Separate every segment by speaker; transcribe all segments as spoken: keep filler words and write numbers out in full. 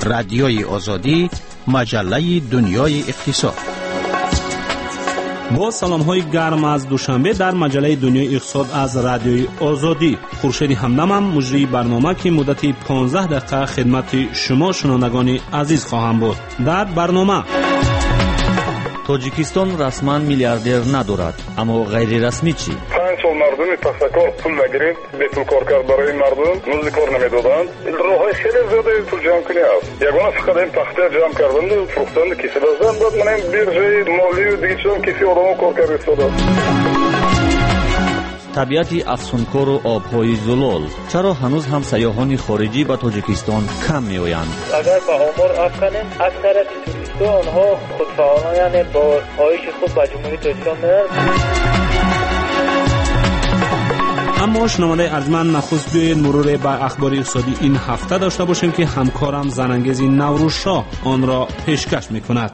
Speaker 1: رادیوی آزادی، مجله دنیای اقتصاد.
Speaker 2: با سلام های گرم از دوشنبه در مجله دنیای اقتصاد از رادیوی آزادی. خورشید همدمم مجری برنامه که مدت پانزده دقیقه خدمت شما شنوندگان عزیز خواهم بود. در برنامه
Speaker 3: توجیکستان رسما میلیاردر ندارد، اما غیر رسمی چی؟
Speaker 4: پنج سال مردم پخشکار پول نگرفت، بیتول کار کرد برای مردم، روزی کار نمیدادند. راههای خیلی زیاده پول جمع کنی است. یگانه فقط این تخته جمع کردند و فروختند کسی داشتند. بعد من این بیرژه مالی و دیگه چیزام کسی آدمو کار کرد استفاده.
Speaker 3: طبیعت افسونکار و آبهای زلال، چرا هنوز هم سیاحان خارجی به تاجیکستان کم میآیند؟
Speaker 5: اگر به آمار افکنیم اکثریت توریست‌ها آنها خودفعالانه، یعنی با پایش خوب به جمهوری تاجیکستان میرن.
Speaker 2: اما شنونده ارجمند، نخست بیایید مرور به اخبار اقتصادی این هفته داشته باشیم که همکارم زنانگیز نوروز شاه آن را پیشکش میکند.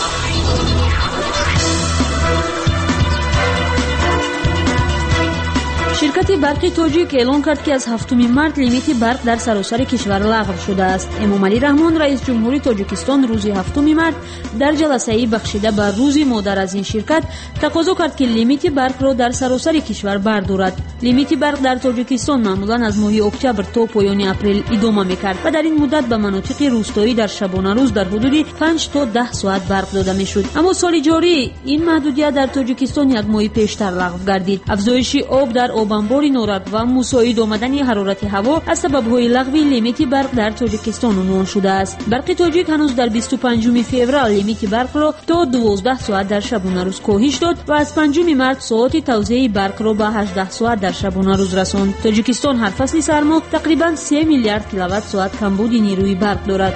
Speaker 6: شرکت برق تاجیک اعلان کرد که از هفتم مارس لیمیت برق در سراسر کشور لغو شده است. امامعلی رحمان رئیس جمهوری تاجیکستان روز هفتم مارس در جلسه‌ای بخشیده به روز مادر از این شرکت تقاضا کرد که لیمیت برق را در سراسر کشور بردارد. لیمیت برق در تاجیکستان معمولا از ماه اکتبر تا پایان اپریل ادامه می‌کرد و در این مدت به مناطق روستایی در شبانه روز در حدود پنج تا ده ساعت برق داده می‌شد. اما سال جاری این محدودیت در تاجیکستان یک ماه پیشتر لغو گردید. افزایش آب در آبانبار نوراب و مساعد آمدن حرارت هوا از سبب‌های لغو لیمیت برق در تاجیکستان عنوان شده است. برق تاجیک هنوز در بیست و پنجم فوریه لیمیت برق را تا دوازده ساعت در شبانه روز کاهش داد و از پنجم مارس ساعت توزیع برق را به هجده ساعت در شبانه روز رساند. تاجیکستان هر فصل سرما تقریباً سه میلیارد کیلووات ساعت کمبود نیروی برق دارد.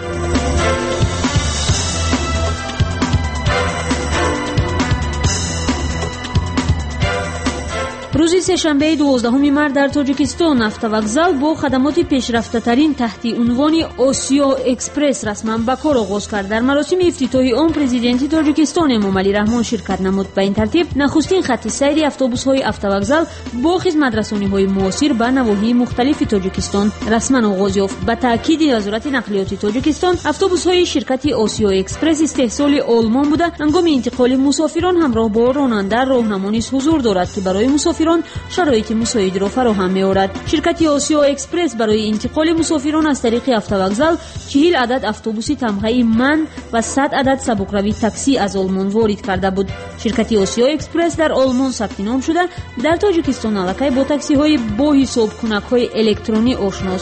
Speaker 6: روز سه‌شنبه دوازدهم مارس در تاجیکستان افتوکزال با خدمات پیشرفته‌ترین تحت عنوان آسیا اکسپرس رسما به کار آغاز کرد. در مراسم افتتاحی آن پرزیدنت تاجیکستان امامعلی رحمان شرکت نمود. به این ترتیب نخستین خط سیر اتوبوس‌های افتوکزال با خدمت‌رسانی‌های معاصر به نواحی مختلف تاجیکستان رسما آغاز یافت. به تاکید وزارت نقلیات تاجیکستان، اتوبوس‌های شرکت آسیا اکسپرس استحصال آلمان بوده، هنگام انتقال مسافران همراه با راننده راهنما نیز حضور دارد که برای مسافران شرایط مساعد را فراهم می‌آورد. شرکت آسیا اکسپرس برای انتقال مسافران از طریق افتوکزال چهل عدد اتوبوس تمغه من و صد عدد سبکروی تاکسی از آلمان وارد کرده بود. شرکت آسیا اکسپرس در آلمان ثبت نام شده، در تاجیکستان الکی با تاکسی‌های با حساب کنک‌های الکترونی آشناست.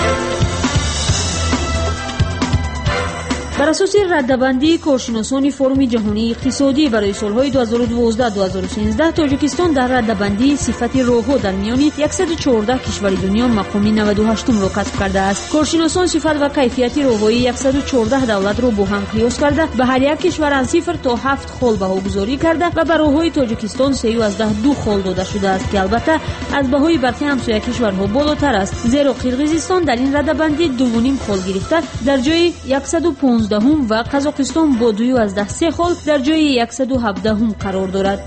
Speaker 6: بر اساس رده‌بندی کارشناسان فروم جهانی اقتصادی برای سالهای دو هزار و دوازده تا دو هزار و سیزده، تاجیکستان در رده‌بندی صفت راه‌ها در میان صد و چهارده کشور دنیا مقام نود و هشت را کسب کرده است. کارشناسان صفت و کیفیت راه‌های صد و چهارده دولت را با هم قیاس کرده به هر یک کشور از صفر تا هفت خال بهاگذاری کرده و به راه‌های تاجیکستان سه و دو خال داده شده است که البته از بهای برخی همسایه کشورها بالاتر است، زیرا قرقیزستان در این رده‌بندی دو و نیم خال گرفته در جای صد و پانزده و قزاقستان با دو و سه خال در جای صد و هفده قرار دارد.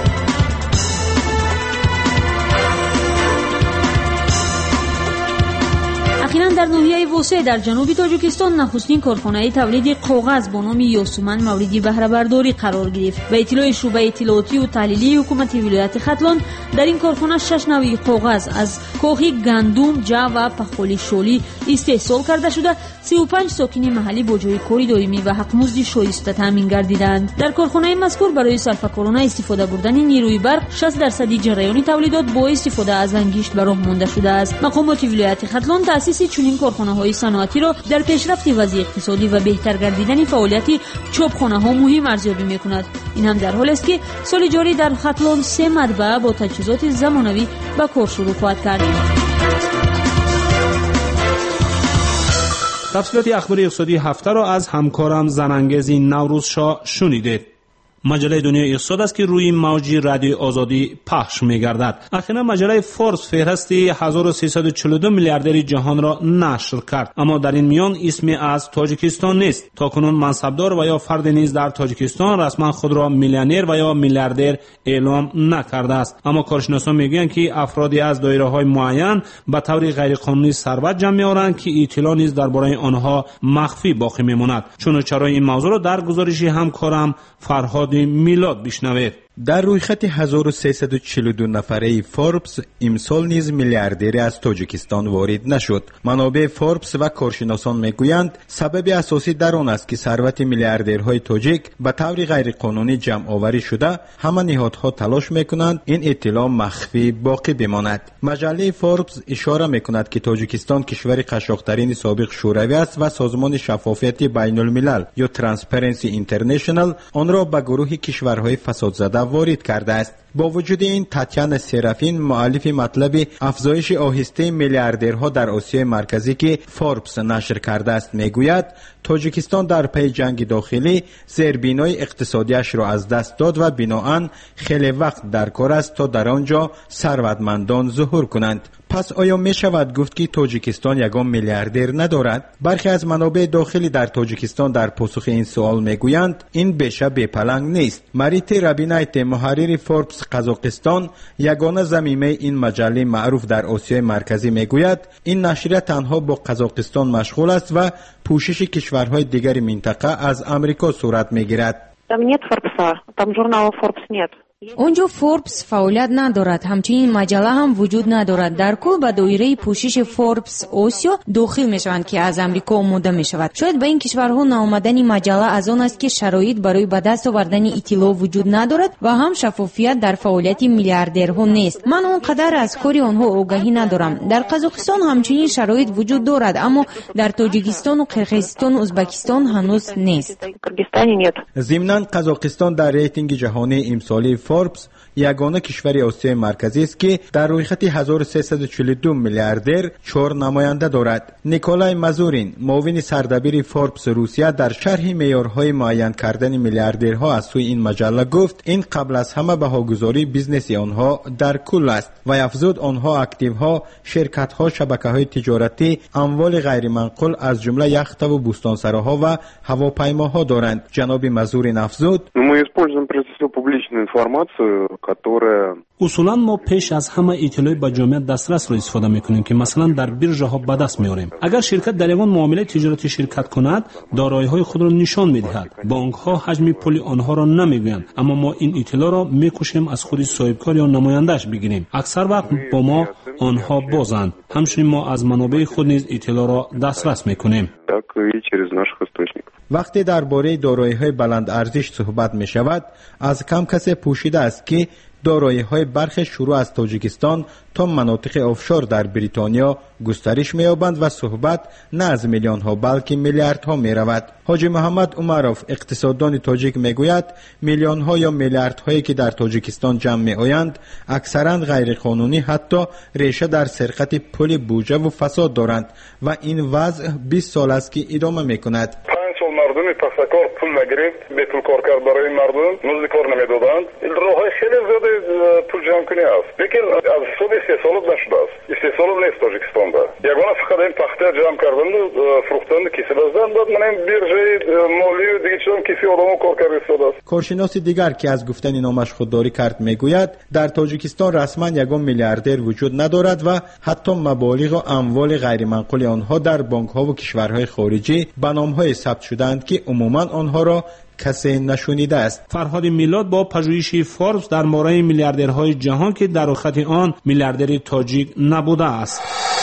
Speaker 6: اخیراً در ناحیه واسع در جنوب تاجیکستان نخستین کارخانه تولید کاغذ با نام یاسومن مورد بهره برداری قرار گرفت. به اطلاع شعبه اطلاعاتی و تحلیلی حکومت ولایت ختلان، در این کارخانه شش نوع کاغذ از کاخ گندم، جو و پخولی شالی استحصال کرده شده. سی و پنج ساکن محلی با جای کاری دائمی و حق‌مزد شایسته تامین گردیدند. در کارخانه مذکور برای صرفه‌کارانه استفاده بردن نیروی برق شصت درصد جریان تولیدات با استفاده از انگشت به راه مانده شده است. مقامات ولایت ختلان تأسیس چنین کارخانه‌های صنعتی را در پیشرفت وضع اقتصادی و بهتر گردیدن فعالیت چاپخانه‌ها مهم ارزیابی می‌کند. این هم در حالی است که سال جاری در ختلان سه مطبعه با تجهیزات زمانوی به کار شروع خواهد کرد.
Speaker 2: تفصیلات اخبار اقتصادی هفته را از همکارم زنانگیز نوروز شاه شنیدید. مجله دنیای اقتصاد است که روی موج رادیو آزادی پخش می‌گردد. اخیراً مجله فوربس فهرست هزار و سیصد و چهل و دو میلیاردر جهان را نشر کرد، اما در این میان اسمی از تاجیکستان نیست. تاکنون منصبدار و یا فرد نیز در تاجیکستان رسما خود را میلیونر و یا میلیاردر اعلام نکرده است، اما کارشناسان میگویند که افرادی از دایره‌های معین به طور غیرقانونی ثروت جمع می‌آورند که اطلاع نیز درباره آنها مخفی باقی می‌ماند. چون چرای این موضوع را در گزارش همکارم فرهاد میلاد بشنوید.
Speaker 1: در رویخط هزار و سیصد و چهل و دو نفره فوربس امسال نیز میلیاردری از تاجیکستان وارد نشد. منابع فوربس و کارشناسان میگویند سبب اساسی در آن است که ثروت میلیاردرهای تاجیک به طور غیرقانونی جمع آوری شده، همه نهادها تلاش میکنند این اطلاع مخفی باقی بماند. مجله فوربس اشاره میکند که تاجیکستان کشور قشاق‌ترین سابق شوروی است و سازمان شفافیت بین الملل یا ترانسپرنسی اینترنشنال آن را به گروه کشورهای فسادزده وارد کرده است. با وجود این، تاتیانا سرافین، مؤلف مطلب افزایش آهسته میلیاردرها در آسیای مرکزی که فوربس نشر کرده است، میگوید تاجیکستان در پی جنگ داخلی زیربنای اقتصادیش را از دست داد و بناهن خیلی وقت در کار است تا در آنجا ثروتمندان ظهور کنند. پس آیا می شود گفت که تاجیکستان یگان میلیاردر ندارد؟ برخی از منابع داخلی در تاجیکستان در پاسخ این سوال میگویند این بیشه بی‌پلنگ نیست. مریت رابینایت، محرر فوربس قزاقستان، یگانه ضمیمه این مجله معروف در آسیای مرکزی، میگوید این نشریه تنها با قزاقستان مشغول است و پوشش کشورهای دیگر منطقه از امریکا صورت میگیرد.
Speaker 7: Там нет Форбса, там журнала Forbes нет.
Speaker 8: اونجا فوربس فعالیت ندارد، همچنین مجله هم وجود ندارد. در کل به دایره پوشش فوربس آسیا داخل میشوند که از امریکا آماده میشود. شاید به این کشورها نامدنی مجله از آن است که شرایط برای به دست آوردن اطلاع وجود ندارد و هم شفافیت در فعالیت میلیاردرها نیست. من اونقدر از کاری آنها آگاهی ندارم. در قزاقستان همچنین شرایط وجود دارد، اما در تاجیکستان و قرقیزستان و ازبکستان هنوز نیست.
Speaker 1: ضمناً قزاقستان در ریتینگ جهانی امسالی فوربس یگانه کشور آسیای مرکزی است که در رویخط هزار و سیصد و چهل و دو میلیاردر چهار نماینده دارد. نیکولای مازورین، معاون سردبیر فوربس روسیه، در شرح معیارهای معین کردن میلیاردرها از سوی این مجله گفت این قبل از همه بهاگذاری بیزنس آنها در کل است و افزود آنها اکتیوها، شرکت‌ها، شبکه‌های تجارتی، اموال غیر منقول از جمله یخت و بوستانسراها و هواپیماها دارند. جناب مازورین افزود
Speaker 2: اصولا ما پیش از همه اطلاع به جامعه دسترس را استفاده میکنیم که مثلا در بیرژه ها به دست میاریم. اگر شرکت در یگان معامله تجارتی شرکت کند، دارایی های خود را نشان میدهد. بانک ها حجم پول آنها را نمیگویند، اما ما این اطلاع را میکوشیم از خود صاحبکار یا نماینده‌اش بگیریم. اکثر وقت با ما آنها بازند. همچنین ما از منابع خود نیز اطلاع را دسترس میکنیم.
Speaker 1: وقتی درباره دارایی‌های بلند ارزش صحبت می شود، از کم کسی پوشیده است که دارایی‌های برخی شروع از تاجیکستان تا مناطق آفشور در بریتانیا گسترش می‌یابند و صحبت نه از میلیون‌ها بلکه میلیاردها می‌رود. حاجی محمد عمروف، اقتصاددان تاجیک، میگوید میلیون‌ها یا میلیاردهایی که در تاجیکستان جمع می‌آیند اکثراً غیرقانونی، حتی ریشه در سرقت پول بودجه و فساد دارند و این وضع بیست سال است که ادامه می‌کند.
Speaker 4: مردم پسکار پول نگرفت، به پول کار کرد برای مردم، مزد کار نمیدادند. راههای خیلی زیاد پول جمع کنی است. لیکن از سود استحصالات نشده است. استحصالات نیست تاجیکستان دا. یگانه فقط این تخته جمع کردن و فروختن کسی بازدن داد. من این بیرژه مالی و دیگه چون کسی آدمو کار کرد استفاده است.
Speaker 1: کارشناس دیگر که از گفتن نامش خودداری کرد میگوید در تاجیکستان رسما یگان میلیاردر وجود ندارد و حتی مبالغ و اموال غیر منقول آنها در بانک ها و کشورهای خارجی به نام‌های ثبت شدند که عموما آنها را کسی نشونیده است.
Speaker 2: فرهاد میلاد با پژوهش فوربس در مورد میلیاردرهای جهان که در خط آن میلیاردر تاجیک نبوده است.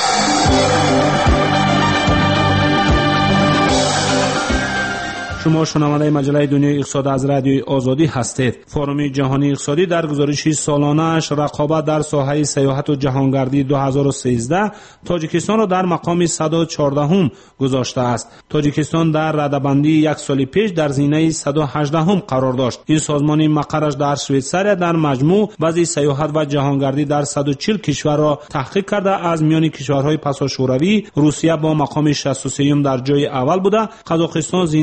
Speaker 2: شما شنونده مجله دنیای اقتصاد از رادیوی آزادی هستید. فورم جهانی اقتصادی در گزارش سالانه‌اش رقابت در ساحه سیاحت و جهانگردی دو هزار و سیزده تاجیکستان را در مقام صد و چهاردهم گذاشته است. تاجیکستان در رده‌بندی یک سال پیش در زینه صد و هجدهم قرار داشت. این سازمان مقرش در سوئیسریا در مجموع وضع سیاحت و جهانگردی در صد و چهل کشور را تحقیق کرده. از میان کشورهای پسا شوروی، روسیه با مقام شصت و سه در جای اول بوده، قزاقستان زینه هشتاد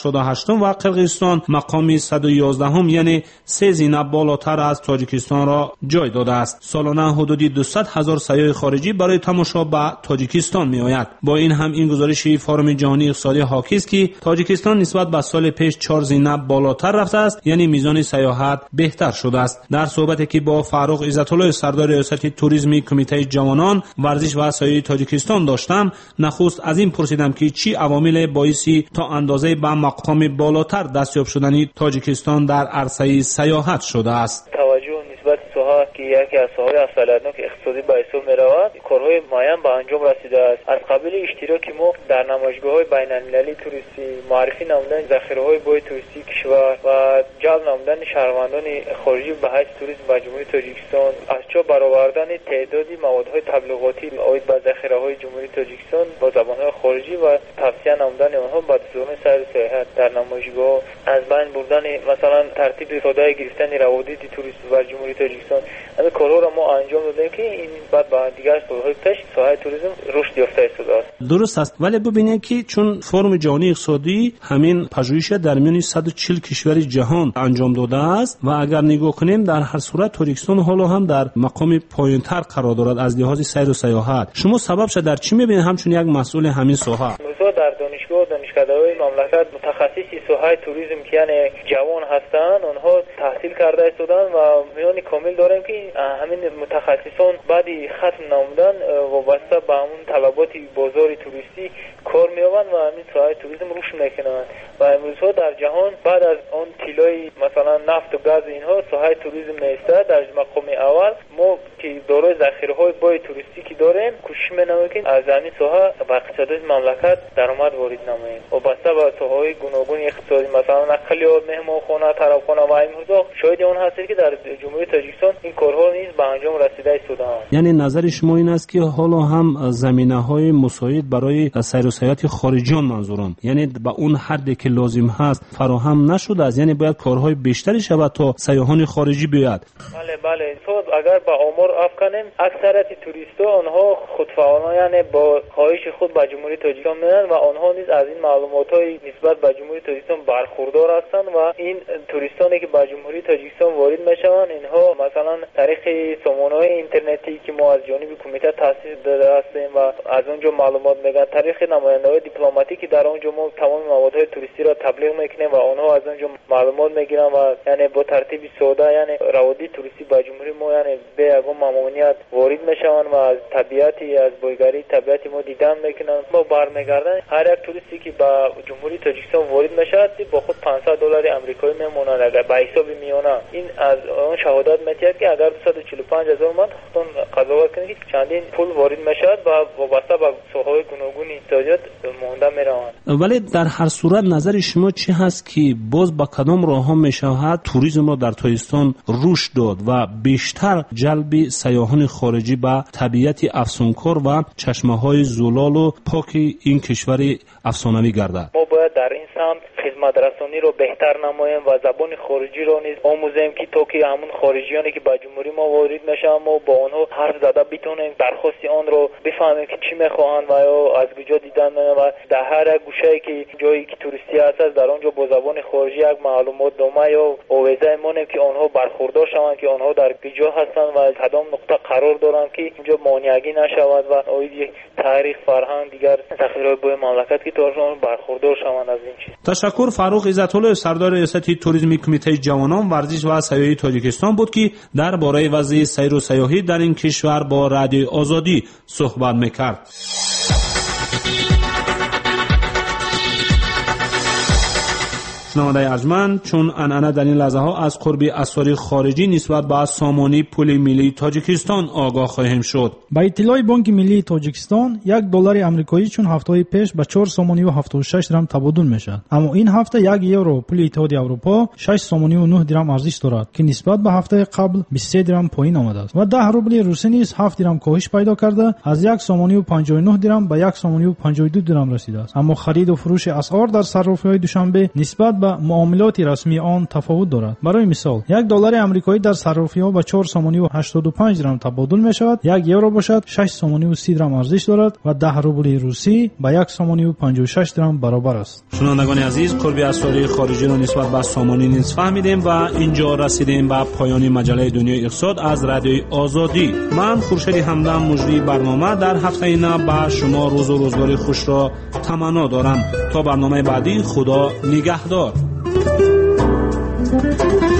Speaker 2: هشتاد و هشت و قرقیزستان مقام صد و یازده یعنی سه زینه بالاتر از تاجیکستان را جای داده است. سالانه حدود دویست هزار سیاح خارجی برای تماشا به تاجیکستان می آید. با این هم این گزارش فورم جهانی اقتصادی حاکی است که تاجیکستان نسبت به سال پیش چهار زینه بالاتر رفته است، یعنی میزان سیاحت بهتر شده است. در صحبتی که با فرخ عزت‌الله سردار ریاست توریسم کمیته جوانان ورزش و سیاحت تاجیکستان داشتم، نخست از این پرسیدم که چی عوامل باعثی تا اندازه به مقام بالاتر دستیاب شدن تاجیکستان در عرصه سیاحت شده است.
Speaker 5: توجه نسبت سوها که یکی از سوهای اصالتناک اقتصادی به حساب می رود، کارهای معین به انجام رسیده است. از قبیل اشتراک ما در نمایشگاه‌های بین‌المللی توریستی، معرفی نمودن ذخیره‌های بوی توریستی کشور و جلب نمودن شهروندان خارجی به حیث توریسم به جمهوری تاجیکستان، از چا برآوردن تعدادی موادهای تبلیغاتی آید به ذخیره‌های جمهوری تاجیکستان با زبان‌های خارجی و توصیه نمودن آنها به دوران سیر و سیاحت در نمایشگاه، از بین بردن مثلا ترتیب ساده گرفتن روابط توریست و جمهوری تاجیکستان. این کارها را ما انجام دادیم که این بعد با دیگر سالهای پیش ساحه توریسم رشد یافته است.
Speaker 2: درست است، ولی ببینید که چون فرم جهانی اقتصادی همین پژوهش در میان صد و چهل کشور جهان انجام داده است و اگر نگاه کنیم در هر صورت تاجیکستان حالا هم در مقام پایین‌تر قرار دارد از لحاظ سیر و سیاحت. شما سببش در چی می‌بینید همچون یک مسئول همین ساحه؟
Speaker 5: در دانشگاه و دانشکده‌های مملکت متخصصی ساحه توریسم که یعنی جوان هستند، آنها تحصیل کرده هستند و میانی کامل داریم که همین متخصصان بعدی ختم نمودن وابسته به همون طلبات بازار توریستی کار می‌یابند و همین ساحه توریسم رشد می‌کنند و امروزها در جهان بعد از آن طلای مثلا نفت و گاز اینها ساحه توریسم نیسته در مقام اول. ما که دارای ذخیره‌های بوی توریستی که داریم کوشش می‌کنیم که از همین ساحه به اقتصاد مملکت درآمد وارد نماییم و بسته به ساحه‌های گوناگون اقتصادی مثلا نقلیات، مهمانخانه، طرفخانه و این موضوع شاید اون هست که در جمهوری تاجیکستان این کارها نیز به انجام رسیده است.
Speaker 2: یعنی نظر شما این است که حالا هم زمینه‌های مساعد برای سیر و سیاحت خارجیان منظورم، یعنی به اون حدی که لازم هست فراهم نشده است، یعنی باید کارهای بیشتری شود تا سیاحان خارجی بیاید.
Speaker 5: بله بله، تو اگر با آمار افکنیم اکثریت توریستا آنها خودفعالانه یعنی با خواهش خود به جمهوری تاجیکستان میان و آنها نیز از این معلومات‌های نسبت به جمهوری تاجیکستان برخوردار هستند و این توریستانی که به جمهوری تاجیکستان وارد میشوند اینها مثلا طریق سامانه‌های اینترنتی که ما از جانب کمیته تأسیس داده هستیم و از اونجا معلومات میگن، طریق نماینده‌های دیپلماتیکی در اونجا ما تمام موادهای توریستی را تبلیغ میکنیم و آنها از اونجا معلومات میگیرن و یعنی با ترتیب ساده یعنی روابط توریستی با جمهوری ما یعنی به یگان ممنوعیت وارد میشوند و از طبیعتی از بویگری طبیعتی ما دیدن میکنن. ما برمیگردن هر یک توریستی که با جمهوری تاجیکستان وارد میشود با خود پانصد دلار آمریکایی میمونن اگر به حساب میونه. این از اون شهادت میتید که اگر دویست و چهل و پنج هزار من خودتون قضاوت کنید که چندین پول وارد میشود و وابسته به ساحه‌های گوناگون اقتصادیات مونده میروند.
Speaker 2: ولی در هر صورت نظر شما چی هست که باز با کدام راه‌ها میشود توریسم را در تاجیکستان رشد داد و بیشتر جلب سیاحان خارجی به طبیعت افسونکار و چشمه‌های زلال و پاک این کشور افسانه‌ای گردد؟
Speaker 5: ما باید در این سمت خدمت رسانی رو بهتر نماییم و زبان خارجی رو نیز آموزیم که تا که همون خارجیانی که به جمهوری ما وارد میشن ما با آنها حرف زده بتونیم درخواست آن رو بفهمیم که چی میخواهند و یا از کجا دیدن و در هر گوشه‌ای که جایی که توریستی هست در اونجا با زبان خارجی یک معلومات نامه یا آویزه مونیم که آنها برخوردار شوند که آنها در کجا هستند و کدام نقطه قرار دارند که اینجا مانعگی نشود و اوید یک تاریخ فرهنگ دیگر ذخیره بوی مملکت که تاشون برخوردار شوند از این چیز.
Speaker 2: تشکر. فرخ عزت‌الله سردار ریاست توریسم کمیته جوانان ورزش و سیاحت تاجیکستان بود که درباره وضع سیر و سیاحت در این کشور با رادیو آزادی صحبت می‌کرد. شنونده ارجمند، چون عنعنه در این لحظه ها از قرب اسرار خارجی نسبت به سامانه پول ملی تاجیکستان آگاه خواهیم شد.
Speaker 9: با اطلاع بانک ملی تاجیکستان یک دلار آمریکایی چون هفته پیش به چهار سامانه و هفتاد و شش درم تبادل میشد، اما این هفته یک یورو پول اتحادیه اروپا شش سامانه و نه درم ارزش دارد که نسبت به هفته قبل بیست و سه درم پایین آمده است و ده روبل روسی نیز هفت درم کاهش پیدا کرده از یک سامانه و پنجاه و نه درم به یک سامانه و پنجاه و دو درم رسیده است. اما خرید و فروش اسعار در صرافی‌های دوشنبه نسبت به معاملات رسمی آن تفاوت دارد. برای مثال یک دلار آمریکایی در صرافی‌ها به چهار سومانی و هشتاد و پنج درم تبادل می‌شود، یک یورو باشد شش سومانی و سی درم ارزش دارد و ده روبل روسی به یک سومانی و پنجاه و شش درم برابر است.
Speaker 2: شنوندگان عزیز، قرب اسرار خارجی را نسبت به سامانی نیز فهمیدیم و اینجا رسیدیم به پایان مجله دنیای اقتصاد از رادیوی آزادی. من خورشید همدم مجری برنامه در هفته اینا به شما روز و روزگار خوش را تمنا دارم. تا برنامه بعدی، خدا نگهدار.